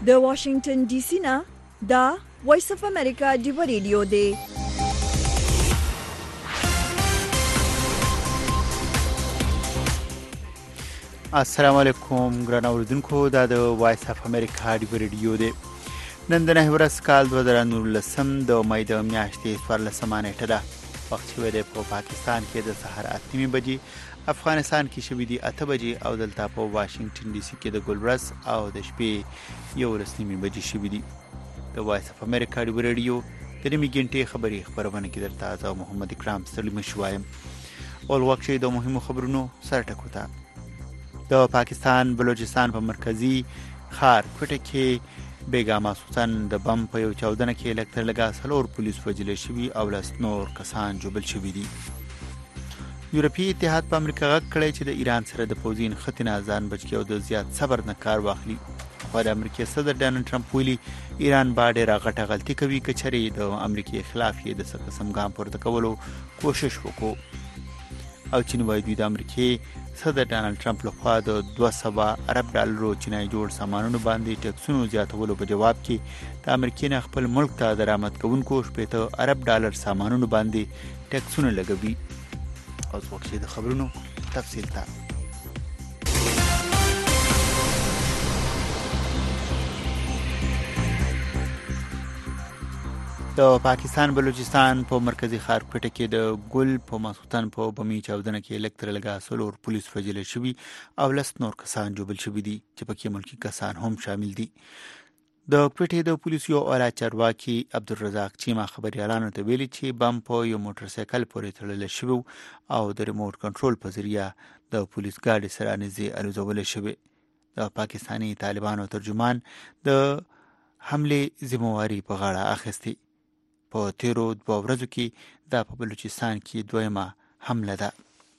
د واشنگټن ډي سي نه دا وایس اف امریکا ډیو ریډیو دی. السلام علیکم ګران اوریدونکو، دا د وایس اف امریکا ډیو ریډیو دی. نن د 9 ورځ کال 2019 د مې د میاشتې 14 نیټه ده. وخت شوی دی په پاکستان کې د سحر 8 بجې، افغانستان کې شوی دی 8 بجې او دلته په واشنگټن ډي سي کې د ګلورس او د شپې 11 بجې شوی دی. د وایس اف امریکا ډیو ریډیو د نیمه ګنټې خبري خبرونه کې درته زه محمد اکرام سلیم شوایم. اول وخت د مهمو خبرونو سره ټکو ته. د پاکستان بلوچستان په مرکزی ښار کوټه کې بیګا ماسوتن د بم په یو چاودنه کې لکتر لگا سلور پولیس وجل شوي او لس نور کسان جوبل شوي دي. یورپی اتحاد په امریکا غږ کړی چې د ایران سره د پوځي نښتې نه ځان بچ کړي او د زیات صبر نه کار واخلي. خو د امریکا صدر ډانلډ ټرمپ ویلي ایران با ډېره غټه غلطي کوي که چېرې د امریکا خلاف یې د څه قسم ګام پورته کولو کوشش وکړو. او چین وایي دوی د امریکا صدر ډانلډ ټرمپ لخوا د 200 ارب ډالرو چینای جوړ سامانونو باندې ټکسونو زیاتولو په جواب کې د امریکا نه خپل ملک ته درآمد کوونکو 80 ارب ډالر سامانونو باندې ټکسونه لګوي. او وخت د خبرونو تفصیل ته. د پاکستان بلوچستان په مرکزی ښار کوټه کې د ګل په ماسوتن په بمي چاودنه کې لکتر لگا سلور پولیس وجل شوي او لس نور کسان جوبل شوي دي چې پکې ملکی کسان هم شامل دي. د کوټې د پولیسو یو اعلی چارواکي عبدالرزاق چیما خبريالانو ته ویلي چې بم په یو موټر سایکل پورې تړل شوی او د ریموټ کنټرول په ذریعہ د پولیس ګاډي سره نږدې الوزول شوی. د پاکستاني طالبانو ترجمان د حمله ذمہواری په غاړه اخیستی. په تیرو 2 ورځو کې د بلوچستان کې دویمه حمله ده.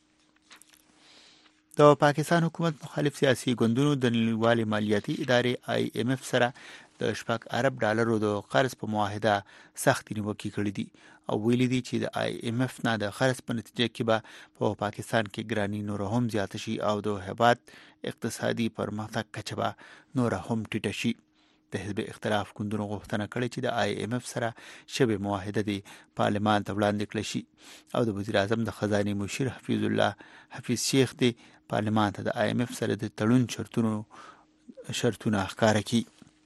د پاکستان حکومت مخالف سیاسي ګوندونو د نړیوالې مالیاتي ادارې IMF سره د 7 ارب ډالرو د قرض په معاهده سخت نیوکې کړې دي او ویلي دي چې د IMF نه د قرض په نتیجه کې به په پاکستان کې ګرانی نور هم زیات شي او د هیواد اقتصادي پرمختګ کچه به نور هم ټیټه شي. د حزب اختلاف ګوندونو غوښتنه کړې چې د IMF سره شوی معاهده د پارلمان ته وړاندې کړل شي او د وزیر اعظم د خزانه مشیر حفیظ شیخ د پارلمان ته د IMF سره د تړون شرطونه ښکاره کړي.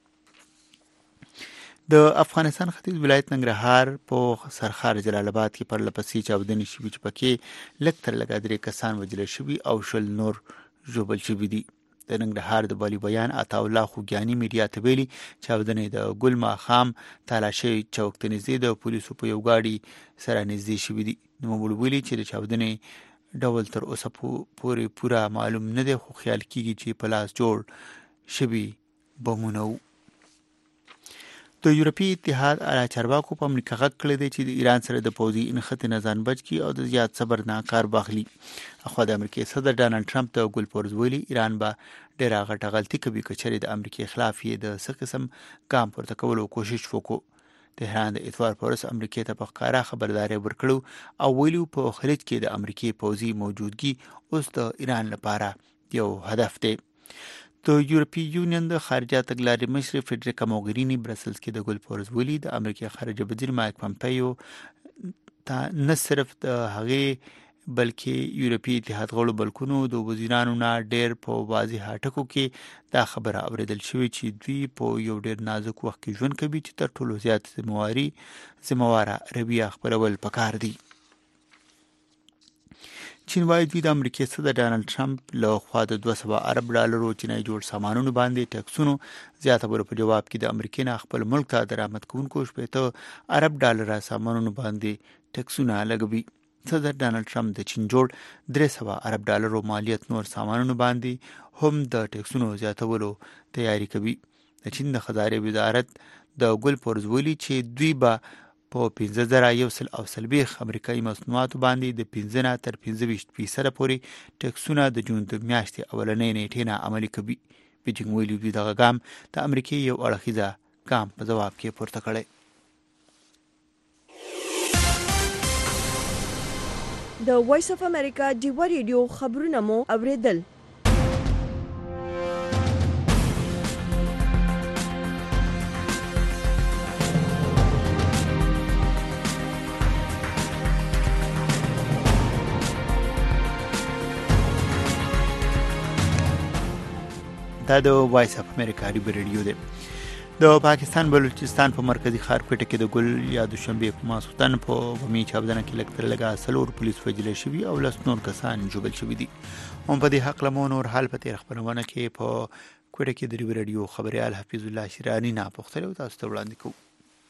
د افغانستان ختیځ ولایت ننګرهار په سرخار جلال آباد کې پر لپسې چاودنې شوي چې پکې لکتر لگا 3 کسان وجل شوي او 10 نور جوبل شوي دي. د ننګرهار د والی بیان عطا الله خوګیانی میډیا ته ویلي چاودنې د ګل ماخام تالاشي چوک ته نږدې د پولیسو په یو ګاډي سره نږدې شوي دي. نوموړي ویلي چې د چاودنې ډول تر اوسه پورې پوره معلوم نه دی خو خیال کیږي چې په لاس جوړ شوي بمونه وو. د یورپی اتحاد اعلی چارواکو په امریکا غږ کړی دی چې د ایران سره د پوځي نښتې نه ځان بچ کړي او د زیات صبر نه کار واخلي. خو د امریکا صدر ډانلډ ټرمپ د ګلپورز ویلي ایران به ډېره غټه غلطي کوي که چېرې د امریکا خلاف یې د څه قسم ګام پورته کولو کوشش وکړو. تهران د اتوار پر ورځ امریکا ته په ښکاره خبرداری ورکړو او ویلي په خلیج کې د امریکا پوځي موجودګي اوس د ایران لپاره یو هدف دی. د یورپی یونین د خارجه تګلارې مشر فیډریکا موګرینی برسلز کې د ګلپورز ویلي د امریکا خارجه وزیر مایک پمپیو ته نه صرف د هغې بلکې یورپی اتحاد غړو بلکونو د وزیرانو نه ډېر په واضح ټکو کې دا خبره اوریدل شوې چې دوی په یو ډېر نازک وخت کې ژوند کوي چې تر ټولو زیات ذمہواره رویه خپلول پکار دي. چین وایي دوی د امریکا صدر ډانلډ ټرمپ له خوا د 200 ارب ډالرو چینای جوړ سامانونو باندې ټکسونو زیاتولو په جواب کې د امریکا نه خپل ملک ته درآمد کوونکو 80 ارب ډالر سامانونو باندې ټکسونه لګوي. صدر ډانلډ ټرمپ د چین جوړ 300 ارب ډالرو مالیت نور سامانونو باندې هم د ټکسونو زیاتولو تیاری کوي. د چین د خزانه وزارت د ګلپورز ویلي چې دوی به په 15,140 امریکایي مصنوعاتو باندې د 15 تر 25% پورې ټکسونه د جون د میاشتې اولنۍ نیټې نه عملي کوي. بیجینګ ویلي دوی دغه ګام د امریکا یو اړخیزه ګام په جواب کې پورته کړی. د وایس اف امریکا ډیو ریډیو خبرونه مو اوریدل. دا د وایس اف امریکا ریډیو دی. د پاکستان بلوچستان په مرکزی ښار کوټه کې د ګل یا دوشنبه په ماسختن په بمی چاودنه کې لکتر لګا سلور پولیس وجل شوی او لس نور کسان جوړل شوی دي. هم په دې حق لمون اور حال په تیر خبرونه کې په کوټه کې د ریډیو خبريال حفیظ الله شیرانی نه پوښتنه تاسو ته وړاندې کوم.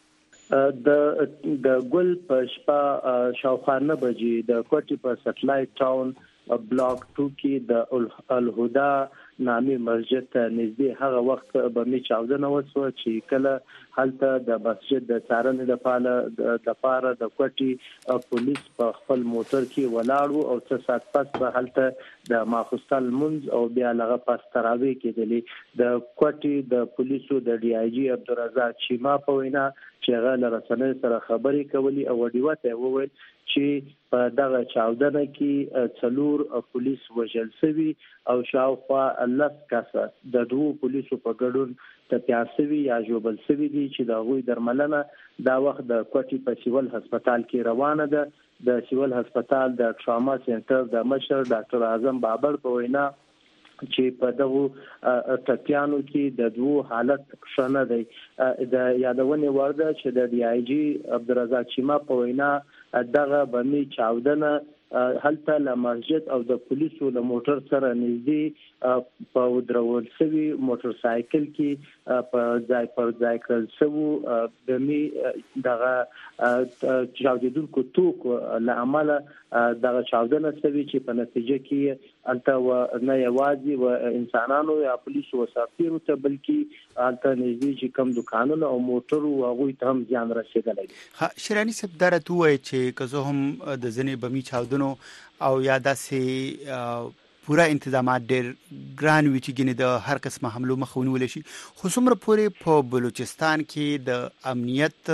د ګل په شپه شاوخوا 9 بجې د کوټي په سټلایټ ټاون بلاک 2 کې د الهدا نامي مسجد ته نږدې هغه وخت به می چاودنه وسوه چې کله هلته د مسجد د څارنې لپاره د کوټي پولیس په خپل موټر کې ولاړ او څه سات پس به هلته د ماخستل منځ او بیا لغه پس تراوی کېدلې. د کوټي د پولیسو د ډي آی جی عبدالرزاق چیما په وینا چې هغه له رسنیو سره خبرې کولې او وډیوته وویل چې په دغه چاودنه کې څلور پولیس وژل شوي او شاوخوا 10 کسه د دوه پولیسو په ګډون تپیاسوي یا جوبل شوي دي چې د غوي درملنه دا وخت د کوټي په سیول هسپتال کې روانه ده. د سیول هسپتال د ټراما سنټر د مشر ډاکټر اعظم بابر په وینا چې په دغه ټپیانو کې د دوه حالت ښه نه دی. د یادونه ورده چې د ډي آی جی عبدالرزاق چیما په وینا دغه بمی چاودنه هلته له مسجد او د پولیسو له موټر سره نږدې په ودرول شوی موټر سایکل کې په ځای پر ځای کړل شو. بمی دغه چاودیدونکو توکو له امله دغه چاودنه شوی چې په نتیجه کې البته نه یوازې و انسانانو یا پولیسو او سفیرو ته بلکې البته نږدې چې کم دکانونه او موټر او هغه ته هم ځان رسیدلی. شیرانی صاحب درته وایي چې که هم د ځنې بمی چاودنو او یا داسې پورا انتظامات ډېر ګران وي چې ګنې د هر قسمه حملو مخه ونیول شي، خو څومره پورې په بلوچستان کې د امنیت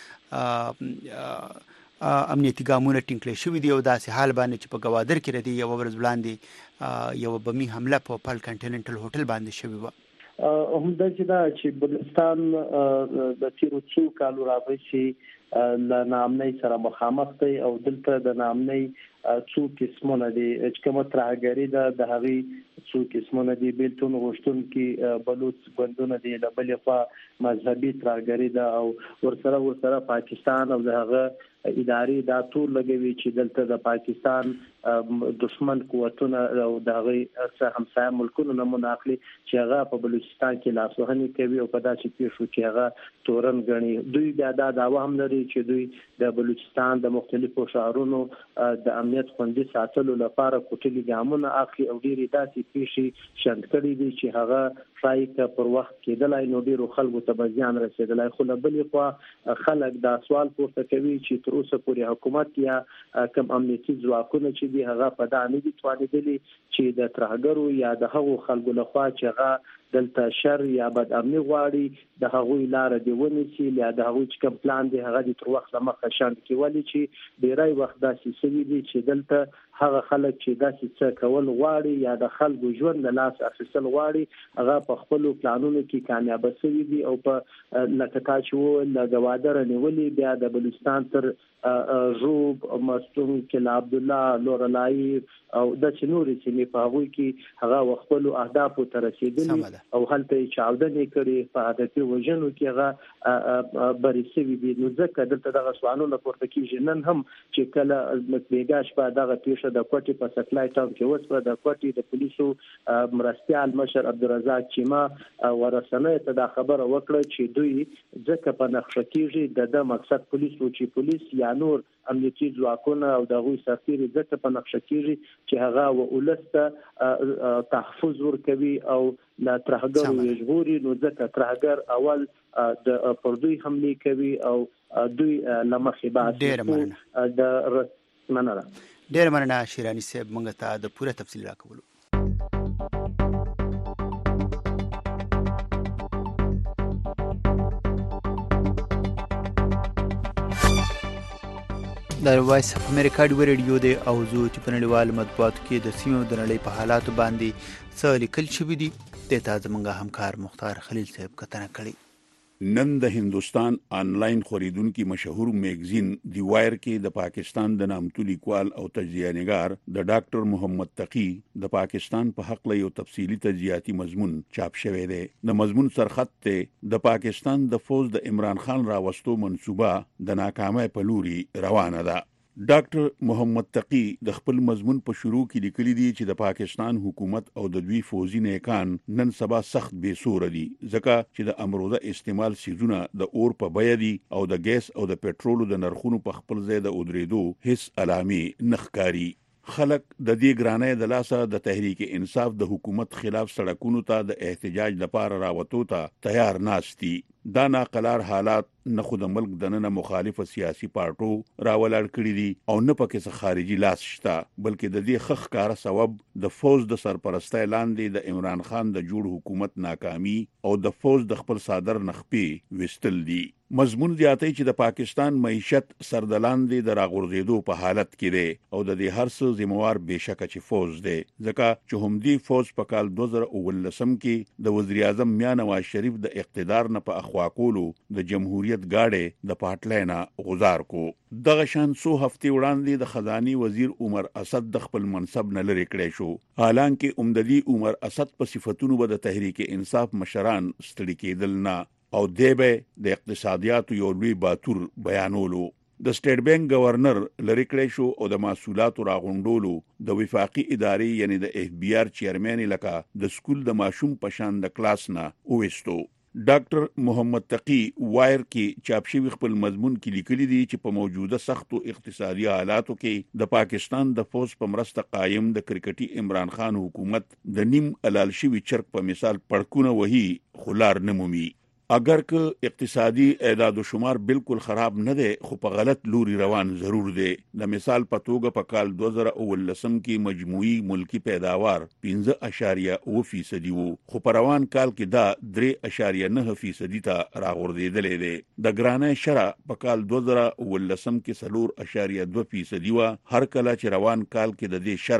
امنیتي ګامونه ټینګ کړي شوي دي او داسې حال باندې چې په ګوادر کې ردی یو ورځ وړاندې یو بمی حمله په پال کنټیننټل هوټل باندې شوی و. همدا چې بلوچستان د تیرو څو کالو راځي له نامنۍ سره مخامخ دی او دلته د نامنۍ څو قسمونه دي چې کومه ترهګری ده د هغې څو قسمونه دي. بیلتون غوښتون کې بلوچ ګوندونه دي، د بلې خوا مذهبي ترهګری ده او ورسره پاکستان او د هغه ادارې دا ټول لګوي چې دلته د پاکستان دشمن قوتونه او د هغه همسایه ملکونو نمونه اخلي چې هغه په بلوچستان کې لاسوهنې کوي او په داسې پیښو کې هغه تورن غني. دوی دا دعوا هم لري چې دوی د بلوچستان د مختلفو شهرونو د امنیت خوندي ساتلو لپاره کوټلي ګامونه اخلي او ډېری داسې پیښې شند کړي دي چې هغه شاید پر وخت کېدلای نو ډیرو خلکو ته ځان رسیدلای. خو له بلې خوا خلک دا سوال پورته کوي چې تر اوسه پورې حکومت یا کوم امنیتي ځواکونه چې دي هغه په دا نه دي توانېدلي چې د ترهګرو یا د هغو خلکو لخوا چې هغه دلته شر یا بد امني غواړي د هغوی لار دی ونیسي یا د هغوی چې کوم پلان دی هغه د تر وخت لمخه شاند کیولي چې ډیری وخت داسې سوي دي چې دلته هغه خلک چې داسې څه کول غواړي یا د خلکو ژوند له لاس اخیستل غواړي هغه په خپل پلانونو کې کامیاب شوي دي او په لکه تا چې له ګوادر نیولې بیا د بلوچستان تر ژوب مستون کې عبد الله لورلای او د چنوري چې په هغه کې هغه خپل اهداف ته رسیدلي او هلته چاودنې کړي په هدفي وژنو کې هغه برسوي دي. نو ځکه دلته دغه سوالونه پورته کیږي نن هم چې کله مکبیګاش په دغه پیښه د کوټي په سټلایټ ټاون کې وسوه د کوټي د پولیسو مرستيال مشر عبدالرزاق چیما ورسنه ته دا خبره وکړه چې دوی ځکه په نقشه کېږي د مقصد پولیسو چې پولیس یا نور امنیتي ځواکونه او د هغوی سرتیري ځکه په نقشه کېږي چې هغه ولسته تحفظ ورکوي او لا ترهګرو یجبوري. نو ځکه ترهګر اول د پردوی حمله کوي او دوی لمخې بعد ډېر مننه شیرانی صاحب موږ ته د پوره تفصیل راکولو. د وایس اف امریکا ریډیو دی او زه چې په نړیوال مطبوعاتو کې د سیمو د نړۍ په حالاتو باندې څه لیکل شوي دي د تا زموږ همکار مختار خلیل صاحب کتنه کړې. نن د هندستان آنلاین خریدونکو مشهور میگزین دی وایر کې د پاکستان د نامتو لیکوال او تجزیه نگار د ډاکټر محمد تقی د پاکستان په حق له یو تفصیلی تجزیاتی مضمون چاپ شوی دی. د مضمون سرخط ته د پاکستان د فوج د عمران خان راوستو منصوبه د ناکامۍ په لوري روانه ده. ډاکټر محمد تقی د خپل مضمون په شروع کې لیکلي دي چې د پاکستان حکومت او د دوی فوجي نیکان نن سبا سخت بې سور دي ځکه چې د امروزه استعمال سيزونه د اور په بیه دي او د ګیس او د پېټرولو د نرخونو په خپل ځای د ودرېدو هیڅ علامې نخکاری. خلک د دې ګرانۍ د لاسه د تحریک انصاف د حکومت خلاف سړکونو ته د احتجاج لپاره راوتو ته تیار ناشتي. دا ناقلار حالات نه خود ملک دننه مخالف سیاسي پارټو راولړ کړی دي او نه پکې څه خارجي لاس شته بلکې د دې خخ کار سبب د فوج د سرپرستۍ لاندې د عمران خان د جوړ حکومت ناکامي او د فوج د خپل صادر نخپي وستل دي. مضمون زیاتې چې د پاکستان معیشت سردلاندې د راغورځېدو په حالت کې دی او د دې هر څه ذمہوار بشکه چې فوج دی ځکه چې هم دی فوج په کال 2019 کې د وزیر اعظم میاں نواز شریف د اقتدار نه په اخوا کولو د جمهوریت گاډي د پاتلینا غزار کو. دغه شان سو هفته وړاندې د خزاني وزیر عمر اسد د خپل منصب نه لری کړی شو حالانکه عمددي عمر اسد په صفاتونو به د تحریک انصاف مشران ستړي کېدل نه او دیبه د اقتصادیاتو یو لوی باتور بیانولو. د سټیټ بانک گورنر لری کړی شو او د محصولاتو راغونډولو د وفاقي ادارې یعنی د اف بی آر چیرمن لکه د سکول د ماشوم پشان د کلاس نه اوستو. ډاکټر محمد تقی وایر کې چاپ شوی خپل مضمون کې لیکلي دي چې په موجوده سختو اقتصادي حالاتو کې د پاکستان د فوج په مرسته قائم د کرکټي عمران خان حکومت د نیم علال شوی چرګ په مثال پړکونه وهي خلار نمومي. اگر که اقتصادي اعداد و شمار بالکل خراب نه دی خو په غلط لوري روان ضرور دی. د مثال په توګه په کال 2019 کې مجموعي ملکی پیداوار 15.9% وو خو په روان کال کې دا 3.9% ته راغورځېدلې دی. د ګرانۍ شرح په کال 2019 کې 4.2% وو هر کله چې روان کال کې د دې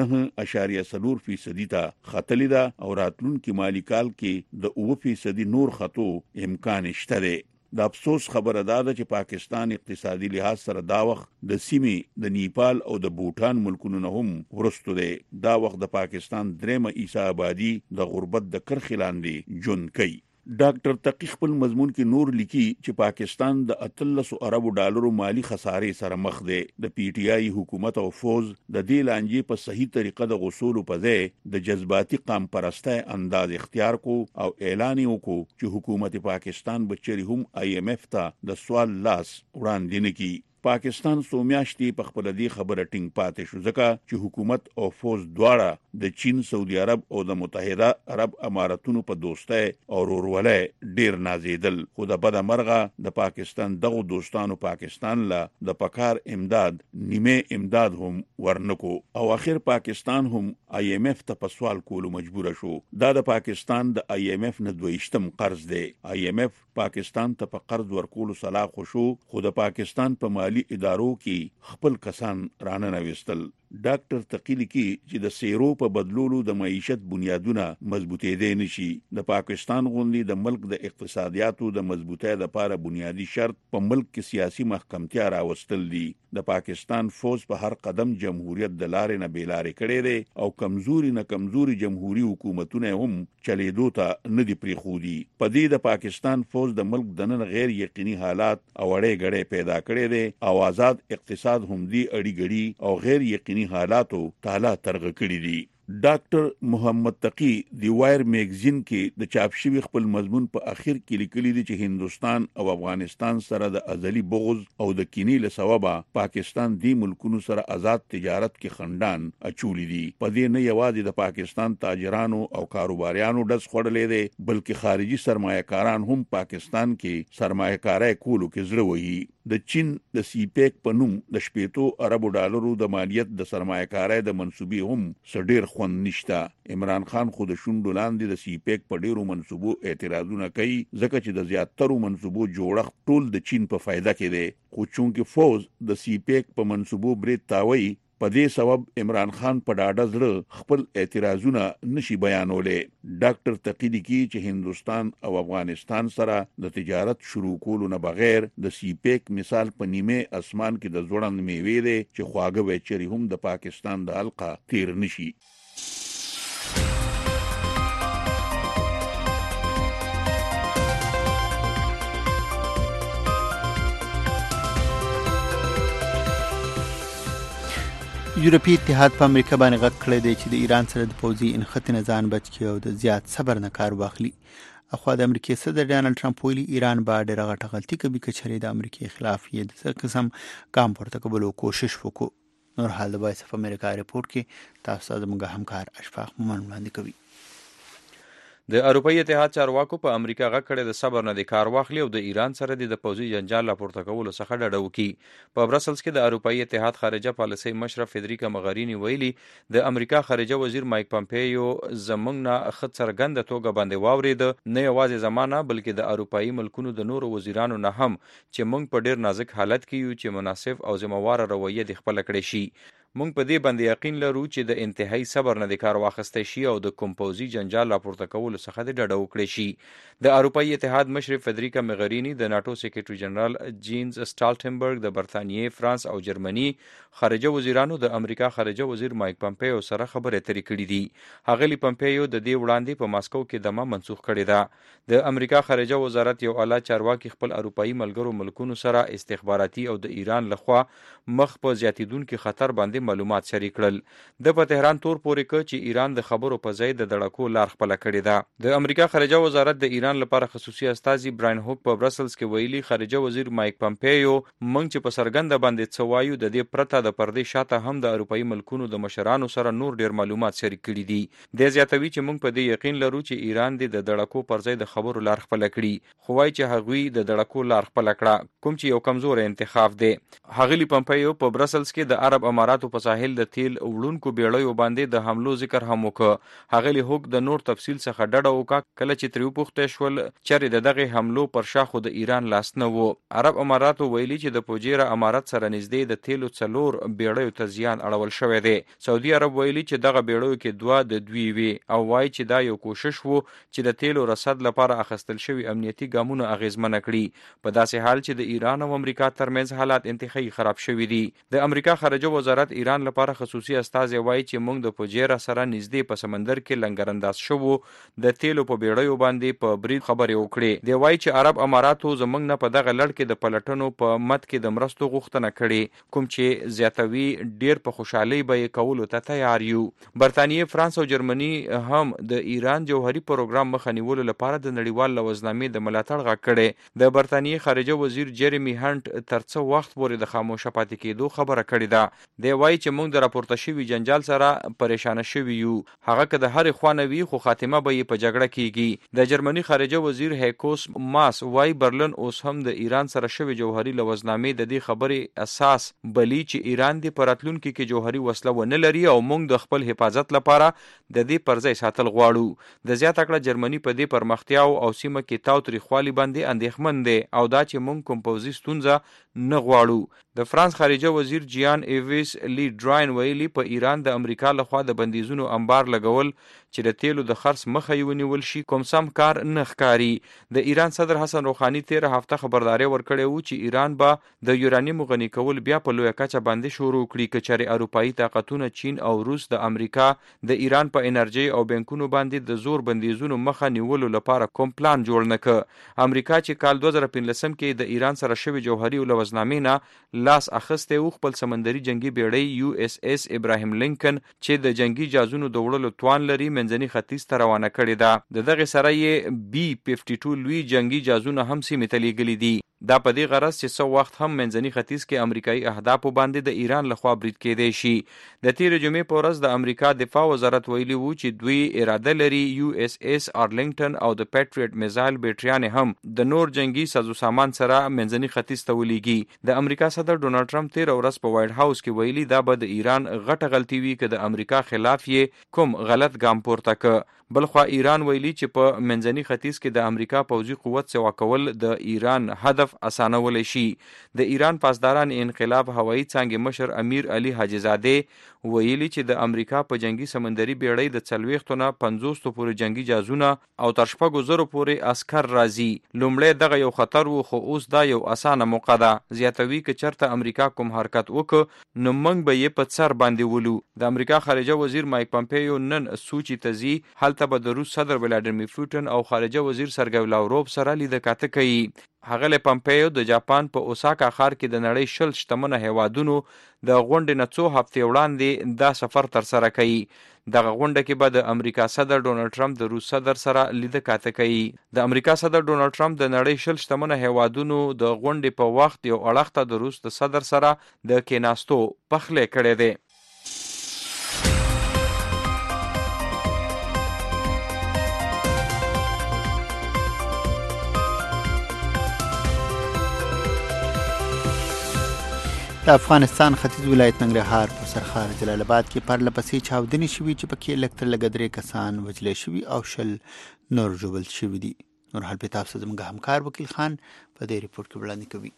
شرح 9.4% ته خطلې ده او راتلونکي مالی کال کې د 9% نور خطو امکان شته دی. د افسوس خبره ده چې پاکستان اقتصادي لحاظ سره دا وخت د سیمې د نیپال او د بوټان ملکونو نه هم ورستو دی. دا وخت د پاکستان درېمه عیسی آبادی د غربت د کرخې لاندې ژوند کوي. ډاکټر تقی خپل مضمون کې نور لیکي چې پاکستان د 13 ارب ډالرو مالی خسارې سره مخ دی. د پی ټی آی حکومت او فوج د دې لانجې په صحیح طریقه د غصول په ځای د جذباتي قام پرسته انداز اختیار کو او اعلان وکړو چې حکومت پاکستان بچری هم آی ایم ایف ته د سوال لاس وړاندې نه کی. پاکستان سومیاشتي په خپل دې خبره ټینګ پاتې شو ځکه چې حکومت او فوج دواړه د چین، سعودي عرب او د متحده عرب اماراتونو په دوستۍ او ورولۍ ډیر نازیدل خو د بد مرغه د پاکستان دغه دوستانو پاکستان لا د پکار امداد نیمه امداد هم ورنکو او اخر پاکستان هم آی ایم ایف ته په سوال کولو مجبور شو. دا د پاکستان د آی ایم ایف نه دویشتم قرض دی. آی ایم ایف پاکستان ته په قرض ورکولو صلاح خوشو خو د پاکستان په مالی ادارو کې خپل کسان رانه وستل. ډاکټر تقی لیکي چې د سیرو په بدلولو د معیشت بنیادونه مضبوطېدې نشي. د پاکستان غوندي د ملک د اقتصادیاتو د مضبوطۍ لپاره بنیادی شرط په ملک کې سیاسي محکمتیا راوستل دي. د پاکستان فوج په هر قدم جمهوریت د لارې نه بیلارې کړي دي او کمزوري جمهوریت حکومتونه هم چلیدو ته نه دي پریخودي. په دې د پاکستان فوج د ملک دنن غیر یقیني حالات او اړې غړې پیدا کړي دي او آزاد اقتصاد هم دي اړې غړي او غیر یقیني حالاتو تعالی ترغه کړی دي. ډاکټر محمد تقی دی وایر میگزین کې د چاپ شوی خپل مضمون په اخر کې لیکلي دي چې هندستان او افغانستان سره د ازلی بغض او د کینې له سببه پاکستان دی ملکونو سره آزاد تجارت کې خندان اچولې دي. په دې نه یوازې د پاکستان تاجرانو او کاروباریانو ډز خړلې دي بلکې خارجي سرمایه‌کاران هم پاکستان کې سرمایه‌کاري کولو کې زړه وهي. د چین د سی پیک په نوم د 15 ارب ډالرو د مالیت د سرمایه‌کاري د منسوبې هم سډیر خوند نشته. عمران خان خود شوندو لاندې د سی پیک په ډیرو منسوبو اعتراضونه کوي ځکه چې د زیاترو منسوبو جوړښت ټول د چین په فایده کې دی. خو چونکه فوج د سی پیک په منسوبو برید تاوي په دې سبب عمران خان په ډاډه زړه خپل اعتراضونه نشي بیانولې. ډاکټر تقی لیکي چې هندستان او افغانستان سره د تجارت شروع کولو نه بغیر د سی پیک مثال په نیمه اسمان کې د ځوړند میوې دی چې خواږه وچري هم د پاکستان د حلقه تیر نشي. یورپی اتحاد په امریکا باندې غږ کړی دی چې د ایران سره د پوځي انخت نه ځان بچ کړي او د زیات صبر نه کار واخلي. اخوا د امریکای صدر ډانلډ ټرمپ ویلي ایران به ډېره غټه غلطي کوي که چېرې د امریکای خلاف یې د څه قسم ګام پورته کولو کوشش وکړو. نور حال د وایس اف امریکا ریپورت کې تاسو ته زموږ همکار اشفاق مومن وړاندې کوي. د اروپאי اتحاد چارواکو په امریکا غږ کړی د صبر نه د کار واخلي او د ایران سره د پوځي جنجال راپورته کولو څخه ډډه وکړي. په برسلز کې د اروپאי اتحاد خارجه پالیسۍ مشر فدریکا مغرینی ویلي د امریکا خارجه وزیر مایک پامپیو زمونږ نه ښه څرګنده توګه باندې واورید، نه یوازې زمانه بلکې د اروپאי ملکونو د نورو وزیرانو نه هم چې موږ په ډیر نازک حالت کې یو چې مناسب او ذمہواره رویه د خپل کړی شي. موږ په دې باندې یقین لرو چې د انتهایی صبر نه د کار واخیستی شي او د کوم پوځي جنجال راپورته کولو څخه د ډډه وکړي شي. د اروپאי اتحاد مشر فدریکا مغرینی د ناتو سیکریټري جنرال جینز سټالټنبرګ، د برتانیې، فرانس او جرمني خارجه وزیرانو د امریکا خارجه وزیر مایک پامپیو سره خبرې اترې کړې دي. هغلی پامپیو د دې وړاندې په ماسکو کې دمه منسوخ کړې ده. د امریکا خارجه وزارت یو اعلی چارواکي خپل اروپאי ملګرو ملکونو سره استخباراتي او د ایران لخوا مخ په زیاتیدونکو خطر باندې معلومات شریک کړل. د په تهران تور پورې ک چې ایران د خبرو په ځای د دړکو لار خپل کړې ده. د امریکا خارجه وزارت د ایران لپاره خصوصي استازي براین هوک په برسلز کې ویلي خارجه وزیر مایک پامپیو موږ چې په سرګند باندې څه وایو د دې پرته د پردې شاته هم د اروپאי ملکونو د مشرانو سره نور ډیر معلومات شریک کړي دي. د زیاتوي چې موږ په دې یقین لرو چې ایران د دړکو پر ځای د خبرو لار خپل کړي، خو وايي چې هغوی د دړکو لار خپل کړه، کوم چې یو کمزور انتخاب دی. هغلی پامپیو په برسلز کې د عرب اماراتو په ساحل د تیل وړونکو بیړیو باندې د حملو ذکر هم وکړ. هغلی هوک د نور تفصیل څخه ډډه وکړه کله چې تریو پوښتنه شول چې د دغه حملو پر شا خو د ایران لاس نه وو. عرب اماراتو ویلي چې د پوجیرا امارات سره نږدې د تیلو څلور بیړیو ته زیان اړول شوی دی. سعودي عرب ویلي چې دغه بیړیو کې دوه د دوی وي او وایي چې دا یو کوشش وو چې د تیلو رصد لپاره اخیستل شوی امنیتي ګامونه اغیزمن کړي، په داسې حال چې د ایران او امریکا ترمنځ حالات انتهایی خراب شوی دي. د امریکا خارجه وزارت ایران لپاره خصوصي استازي وایي چې موږ د پوجیرا سره نږدې په سمندر کې لنګرانداز شوو د تیلو په بیړیو باندې په برید خبرې وکړي. دی وایي چې عرب اماراتو زمونږ نه په دغه لړ کې د پلټنو په مت کې د مرستو غوښتنه کړې، کوم چې زیاتوي ډیر په خوشحالي به کولو ته تیار یو. برتانیې، فرانس او جرمني هم د ایران جوهري پروګرام مخه نیولو لپاره د نړیوال لوزنامې د ملاتړ غږ کړي. د برتانیې خارجه وزیر جیرمی هانټ تر څو وخت پورې د خاموشه پاتې کېدو خبره کړې ده. دی وایي چې موږ د راپورته شوي جنجال سره پریشانه شوي یو، هغه که د هرې خوا نه وي خو خاتمه به یې په جګړه کېږي. د جرمني خارجه وزیر هیکوس ماس وایي برلن اوس هم د ایران سره شوي جوهري لوزنامې د دې خبرې اساس بلی چې ایران د راتلونکي کې جوهري وسله ونه لري او موږ د خپل حفاظت لپاره د دې پر ځای ساتل غواړو. د زیاته کړه جرمني په دې پرمختیاو او سیمه کې تاوتریخوالي باندې اندېښمن دی او دا چې موږ کوم پوځي ستونزه نه غواړو. د فرانس خارجه وزیر جیان ایویس لی ډراین ویلي په ایران د امریکا لخوا د بندیزونو انبار لګول چې د تیلو د خرڅ مخه یې ونیول شي کوم سم کار نه ښکاري. د ایران صدر حسن روحاني 13 هفته خبرداري ورکړې وو چې ایران به د یورانیم غني کول بیا په لویه کچه باندې شروع کړي که چېرې اروپایي طاقتونه چین او روس د امریکا د ایران په انرژي او بانکونو باندې د زور بندیزونو مخه نیولو لپاره کوم پلان جوړ نه کړ. امریکا چې کال 2015 کې د ایران سره شوی جوهري لوزنامې نه لاس اخسته او خپل سمندري جنگي بیړۍ یو اس اس ابراهیم لینکن چې د جنگي جازونو د وړلو توان لري منځني ختیځ ته روانه کړې ده. د دغه سره یې B-52 لوی جنگي جازونه هم سیمې ته لیږلي دي. دا په دې غرض چې څو وخت هم منځني ختیځ کې امریکایي اهدافو باندې د ایران لخوا برید کېدی شي. د تیرې جمعې په ورځ د امریکا دفاع وزارت ویلي وو چې دوی اراده لري یو اس اس ارلنګټن او د پیټریټ میزایل بیټریانې هم د نور جنگي سازو سامان سره منځني ختیځ ته ولېږي. د امریکا صدر ډونالډ ټرمپ 13 ورځ په وایټ هاوس کې ویلي دا به د ایران غټه غلطي وي که د امریکا خلاف یې کوم غلط ګام پورته ک. بلخوا ایران ویلي چې په منځني ختیځ کې د امریکا پوځي قوت سوا کول د ایران هدف اسانولی شي. د ایران پاسداران انقلاب هوایي څانګې مشر امیر علي حاجزاده ویلي چې د امریکا په جنگي سمندري بیړۍ د 40 نه 50 پورې جنگي جهازونه او تر 6,000 پورې عسكر راځي. لومړی دغه یو خطر وو، خو اوس دا یو اسانه موقع ده. زیاتوي که چرته امریکا کوم حرکت وکړ نو موږ به یې په سر باندې ولو. د امریکا خارجه وزیر مایک پامپیو نن سوچي ته ځي. هلته به د روس صدر ولادیمیر پوتین او خارجه وزیر سرګی لاوروف سره لیده کاته کوي. هغه پامپیو د جاپان په اوساکا ښار کې د نړۍ 10 شتمنه هیوادونو د غونډې نه څو هفتې وړاندې دا سفر تر سره کوي. دغه غونډه کې به د امریکا صدر ډونالد ټرمپ د روس صدر سره لیده کاته کوي. د امریکا صدر ډونالد ټرمپ د نړۍ 10 شتمنه هیوادونو د غونډې په وخت یو اړخ ته د روس د صدر سره د کېناستو پخلی کړی دی. د افغانستان ختیځ ولایت ننګرهار په سرخار جلال آباد کې پرله پسې چاودنې شوي چې پکې لږ تر لږه 3 کسان وژل شوي او 10 نور ژوبل شوي دي. نور حال په تاسو زموږ همکار وکیل خان په دې ریپورت کې وړاندې کوي.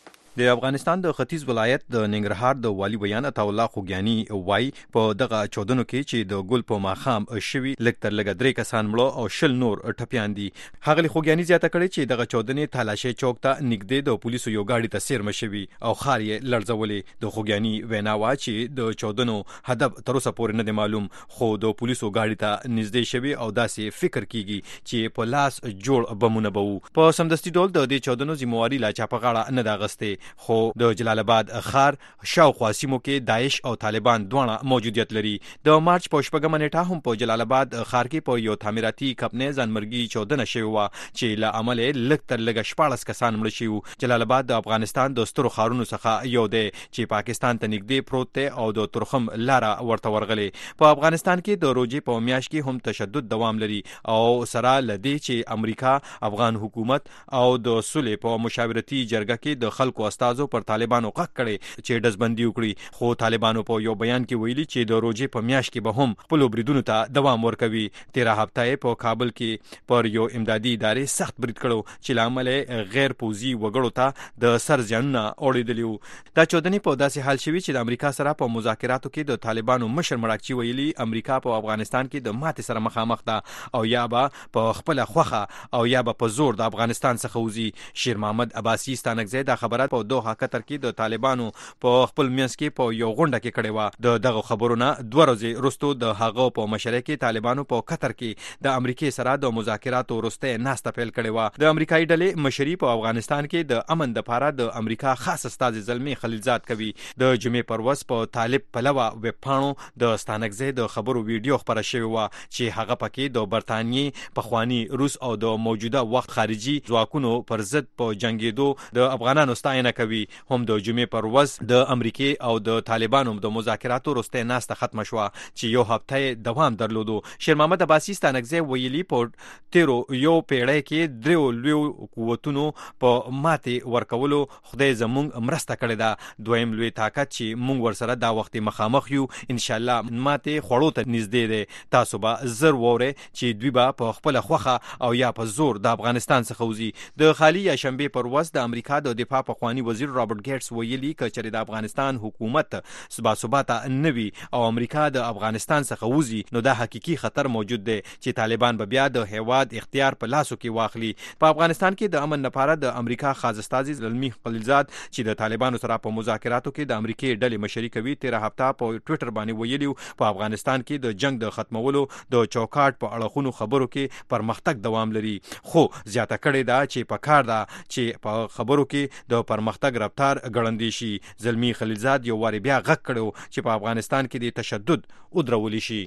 د افغانستان د ختیځ ولایت د ننګرهار د والی بیان عطاالله خوګیاني وایي په دغه چودنو کې چې د ګل په ماښام شوي لږ تر لږه 3 کسان مړه او 10 نور ټپیان دي. ښاغلي خوګیاني زیاته کړې چې دغه چودنې تالاشۍ چوک ته نږدې د پولیسو یو ګاډي ته څیرمه شوي او ښار یې لړزولې. د خوګیاني وینا وه چې د چودنو هدف تر اوسه پورې نه دی معلوم، خو د پولیسو ګاډي ته نږدې شوي او داسې فکر کیږي چې په لاس جوړ بمونه به وو. په سمدستي ډول د دې چودنو ذمهواري لا چا په غاړه نه ده اخیستې، خو د جلال آباد ښار شاوخوا سیمو کې داعش او طالبان دواړه موجودیت لري. د مارچ په 4 نیټه هم په جلال آباد ښار کې په یو تعمیراتي کمپنۍ ځانمرګي چودنه شوې وه چې له امله لږ تر لږه 14 کسان مړه شوي. جلال آباد د افغانستان د سترو ښارونو څخه یو دی چې پاکستان ته نږدې پروت دی او د ترخم لاره ورته ورغلې. په افغانستان کې د روژې په میاشت کې هم تشدد دوام لري او سره له دې چې امریکا افغان حکومت او د صلح په مشاورتي جرګه کې د خلکو استازو پر طالبانو غږ کړي چې ډزبندي وکړي، خو طالبانو په یو بیان کې ویلي چې د روژې په میاشت کې به هم خپلو بریدونو ته دوام ورکوي. 13 هفته یې په کابل کې پر یو امدادي ادارې سخت برید کړو چې له امله غیر پوځي وګړو ته د سر زیانونه اوړېدلي وو. دا چودنې په داسې حال شوي چې د امریکا سره په مذاکراتو کې د طالبانو مشر مراکچي ویلي امریکا په افغانستان کې د ماتې سره مخامخ ده او یا به په خپله خوښه او یا به په زور د افغانستان څخه وځي. شیر محمد عباسي ستانکزی دا خبرات په دوحه قطر کې د طالبانو په خپل منځ کې په یو غونډه کې کړې وه. د دغه خبرو نه 2 ورځې وروسته د هغه په مشرۍ کې طالبانو په قطر کې د امریکای سره د مذاکراتو وروستۍ ناسته پیل کړې وه. د امریکایي ډلې مشري په افغانستان کې د امن دپاره د امریکا خاص استازي زلمي خلیلزاد کوي. د جمعې پر ورځ په طالب پلوه ویب پاڼو د ستانکزی د خبرو ویډیو خپره شوې وه چې هغه پکې د برتانیې پخواني روس او د موجوده وخت خارجي ځواکونو پر ضد په جنګېدو د افغانانو ستاینه کوي. هم د جمعې پر ورځ د امریکای او د طالبانو د مذاکراتو وروستۍ ناسته ختمه شوه چې یو هفته دوام درلودو. شیر محمد عباسي ستانکزی ویلي په تیرو یو پیړۍ کې 3 لویو قوتونو په ماتې ورکولو خدای زموږ مرسته کړې ده. دویم لوی طاقت چې موږ ورسره دا وخت مخامخ یو ان شاء الله ماتې خوړو ته نږدې دی. تاسو به زر وورئ چې دوی به په خپله خوښه او یا په زور د افغانستان څخه وځي. د خالي یا شنبې پر ورځ د امریکا د دفاع پخواني وزیر رابرټ ګیټس ویلي که چېرې د افغانستان حکومت باثباته نه وي او امریکا د افغانستان څخه وځي نو دا حقیقي خطر موجود دی چې طالبان به بیا د هیواد اختیار په لاسو کې واخلي. په افغانستان کې د امن لپاره د امریکا خاص استازي زلمي خلیلزاد چې د طالبانو سره په مذاکراتو کې د امریکای ډلې مشري کوي 13 هفته په ټویټر باندې ویلي په افغانستان کې د جنگ د ختمولو د چوکاټ په اړخونو خبرو کې پرمختګ دوام لري، خو زیاته کړې ده چې په کار ده چې په خبرو کې د پرمختګ رفتار ګړندی شي. زلمي خلیلزاد یو واری بیا غږ کړو چې په افغانستان کې د تشدد ودرول شي.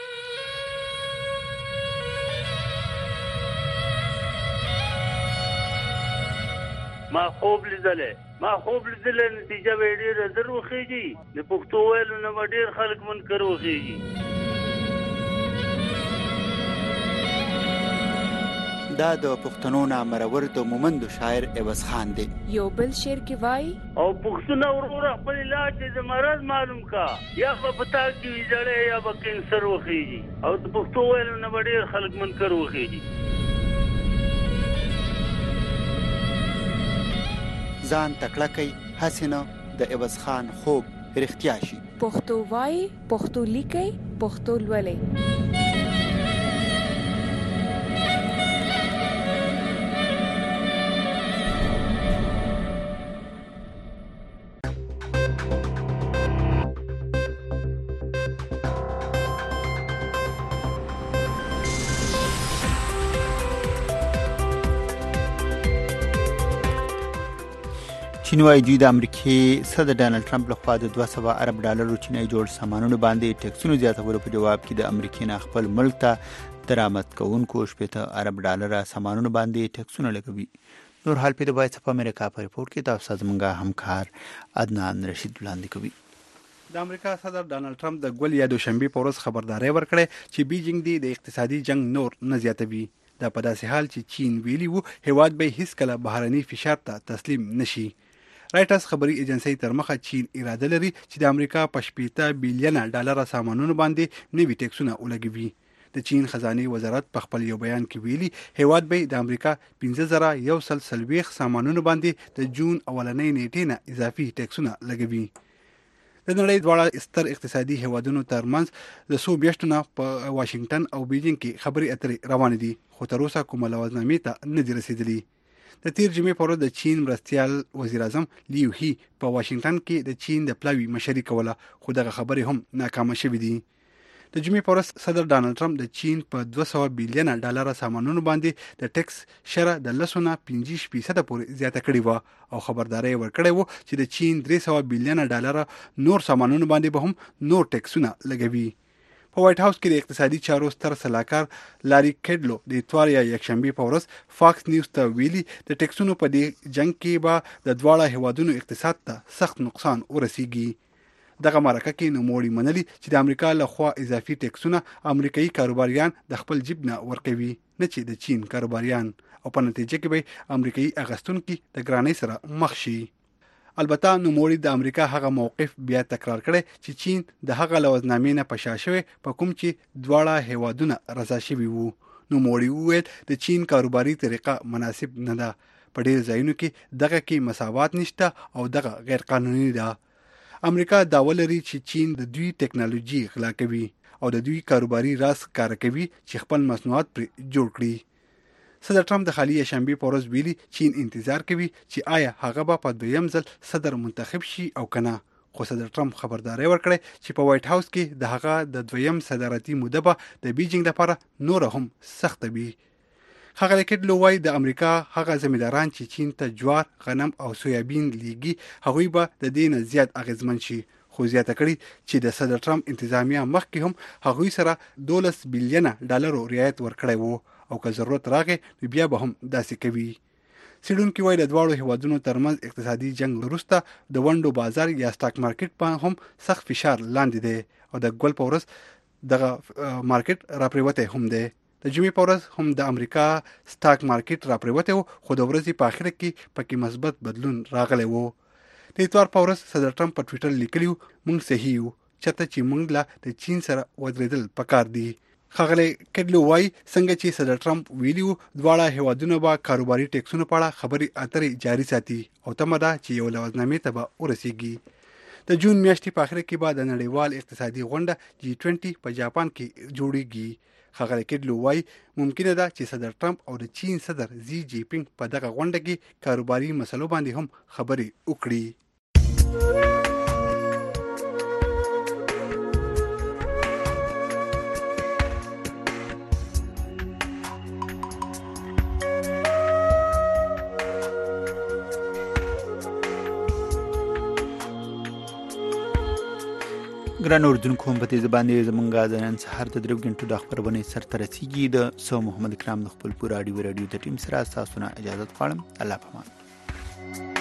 ما خوب لیدلې نتیجه به ډېره زر وخېږي. د پښتو ویلو نه به ډېر خلک منکر وخېږي. دا د پښتنو نامرور د مومند شاعر عوض خان دی. یو بل شعر کې وای او پښتون ورور خپل علاج د مرض معلوم کا یا په پتا کې ویځړې یا په کینسر وخیږي او د پښتو ویلو نه ډېر خلک منکر وخیږي. ځان تکړه کوي حسینه د عوض خان خوب رښتیا شي. پښتو وای، پښتو لیکي، پښتو لولي. چین وايي دوی د امریکای صدر ډانلډ ټرمپ لخوا د 200 ارب ډالرو چینی جوړ سامانونو باندې ټیکسونو زیاتولو په جواب کې د امریکای نه خپل ملک ته درآمد کوونکو 80 ارب ډالر سامانونو باندې ټیکسونه لګوي. نور حال په وایس اف امریکا په ریپورت کې تاسو زمونږه همکار عدنان رشید وړاندې کوي. د امریکا صدر ډانلډ ټرمپ د ګول یا دوشنبه په ورځ خبرداري ورکړه چې بیجینګ د اقتصادي جنگ نور نه زیاتوي. دا په داسې حال چې چین ویلي وو هیواد به هیڅ کله بهرني فشار ته تسلیم نشي. رایټرز خبري ایجنسی تر مخه چین اراده لري چې د امریکا په 80 بلین ډالر سامانونو باندې نوي ټیکسونه ولګوي. د چین خزانه وزارت په خپل یو بیان کې ویلي هیواد به د امریکا 15140 سامانونو باندې د جون اولنۍ نیټې نه اضافي ټیکسونه لګوي. د نړۍ دواړه ستر اقتصادي هیوادونو ترمنځ د سو بیاشتونه په واشنگټن او بیجینګ کې خبري اترې روان دي خو تر اوسه کومه لوازنامې ته نه دي رسیدلي. د تیر جمعې پر ورځ د چین مرستیال وزیر اعظم لیو هی په واشنگټن کې د چین د پلاوی مشري کوله خو دغه خبرې هم ناکامه شوې دي. د جمعې پر ورځ صدر ډانلډ ټرمپ د چین په 200 بلین ډالر سامانونو باندې د ټیکس شره د 15% پورې زیاته کړې و او خبرداري ورکړې و چې د چین 300 بلین ډالر نور سامانونو باندې به هم نور ټیکسونه لګوي. په وایټ هاوس کې د اقتصادي چارو ستر سلاکار لاري کډلو د اتوار یا یکشنبه په ورځ فاکس نیوز ته ویلي د ټیکسونو په دې جنگ کې به د دواړه هیوادونو اقتصاد ته سخت نقصان ورسیږي. دغه مرکه کې نوموړي منلي چې د امریکا له خوا اضافي ټیکسونه امریکایي کاروباریان د خپل جیب نه ورکوي نه چې د چین کاروباریان او په نتیجه کې به امریکایي اغستونکي د ګرانۍ سره مخ شي. البته نوموړي د امریکا هغه موقف بیا تکرار کړي چې چین د هغه لوازنامې نه پشا شوی په کوم چې دواړه هیوادونه رضا شوي وو. نوموړي وویل د چین کاروباري طریقه مناسب نه ده. په ډېر ځایونو کې دغه کې مساوات نشته او دغه غیر قانوني ده. امریکا داوا لري چې چین د دوی ټیکنالوژي غلا کوي او د دوی کاروباري راز کار کوي چې خپل مصنوعات پر جوړ کړي. صدر ټرمپ د خالی شنبه په ورځ ویلي چین انتظار کوي چې آیا هغه به په دویم ځل صدر منتخب شي او کنه. خو صدر ټرمپ خبرداري ورکړه چې په وایټ هاوس کې د هغه د دویم صدارتي موده به د بیجینګ لپاره نور هم سخت وي. هغه کډلو وايي د امریکا هغه ځمیداران چې چین ته جوار، غنم او سویابین لیږي هغوی به د دې نه زیات اغیزمن شي. خو زیاته کړي چې د صدر ټرمپ انتظامیه مخکې هم هغوی سره 12 بلین ډالر رعایت ورکړی وو او که ضرورت راغی بیا به هم داسې کوي. سیډونکي وایي د دواړو هیوادونو ترمنځ اقتصادي جنگ وروسته د ونډو بازار یا سټاک مارکیټ په هم سخت فشار لاندې دی او د ګول په ورځ دغه مارکیټ راپریوته هم دی. د جمعې په ورځ هم د امریکا سټاک مارکیټ راپریوته خو د ورځې په اخر کې پکې مثبت بدلون راغلی وو. د اتوار په ورځ صدر ټرمپ په ټوئیټر لیکلی مونږ صحیح یو چرته چې مونږ لا د چین سره ودرېدل پکار دي. خغله کډلو وای څنګه چې صدر ټرمپ ویلیو دواړه هیوادونو با کاروباري ټیکسونو په اړه خبري اترې جاري ساتي او تمه ده چې یو لوازنامې ته به ورسیږي. د جون میاشتې په اخر کې به د نړیوال اقتصادي غونډه G20 په جاپان کې جوړیږي. خغله کډلو وای ممکنه ده چې صدر ټرمپ او د چین صدر زی جی پینګ په دغه غونډه کې کاروباري مسلو باندې هم خبري وکړي. ګران اردوونکو په دې زبانې زمونږه د نن سهار د 3 غنټو د خبرونه سرته رسیږي. د سو محمد کرام د خپل پوره رادیو د ټیم سره تاسو نه اجازه غواړم. الله پامان.